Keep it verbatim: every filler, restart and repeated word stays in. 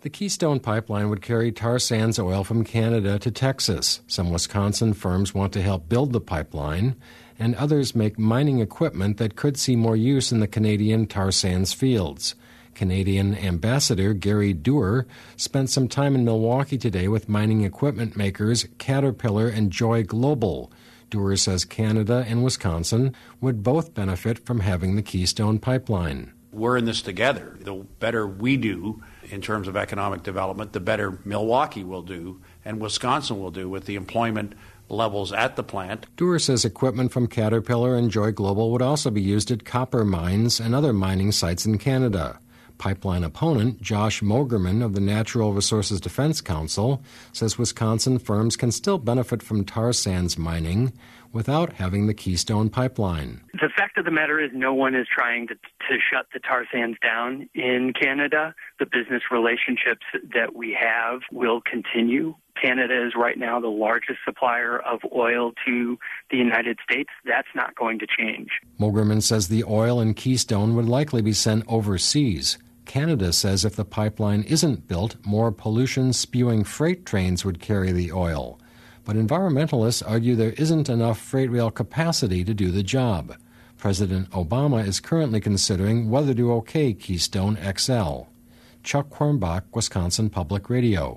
The Keystone Pipeline would carry tar sands oil from Canada to Texas. Some Wisconsin firms want to help build the pipeline, and others make mining equipment that could see more use in the Canadian tar sands fields. Canadian Ambassador Gary Doer spent some time in Milwaukee today with mining equipment makers Caterpillar and Joy Global. Doer says Canada and Wisconsin would both benefit from having the Keystone Pipeline. We're in this together. The better we do in terms of economic development, the better Milwaukee will do and Wisconsin will do with the employment levels at the plant. Doer says equipment from Caterpillar and Joy Global would also be used at copper mines and other mining sites in Canada. Pipeline opponent Josh Mogerman of the Natural Resources Defense Council says Wisconsin firms can still benefit from tar sands mining without having the Keystone Pipeline. The fact of the matter is no one is trying to, to shut the tar sands down in Canada. The business relationships that we have will continue. Canada is right now the largest supplier of oil to the United States. That's not going to change. Mogerman says the oil in Keystone would likely be sent overseas. Canada says if the pipeline isn't built, more pollution-spewing freight trains would carry the oil. But environmentalists argue there isn't enough freight rail capacity to do the job. President Obama is currently considering whether to okay Keystone X L. Chuck Hornbach, Wisconsin Public Radio.